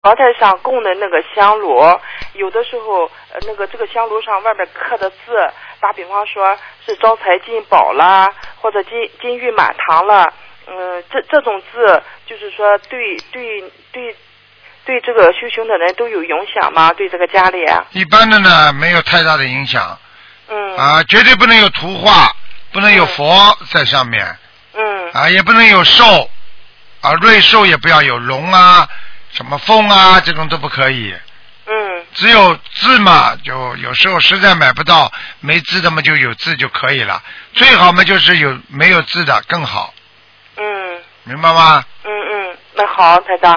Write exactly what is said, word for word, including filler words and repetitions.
灶台上供的那个香炉，有的时候呃那个这个香炉上外面刻的字，打比方说是招财进宝啦，或者金金玉满堂了，嗯，这这种字就是说对对对对这个修行的人都有影响吗？对这个家里？ 一般的呢没有太大的影响。 嗯。 啊，绝对不能有图画，不能有佛在上面。 嗯。 啊，也不能有兽，啊，瑞兽也不要有龙啊。什么凤啊，这种都不可以。 嗯。 只有字嘛，就有时候实在买不到，没字的嘛就有字就可以了。最好嘛就是有没有字的更好。 嗯。 明白吗？ 嗯嗯，那好，台长，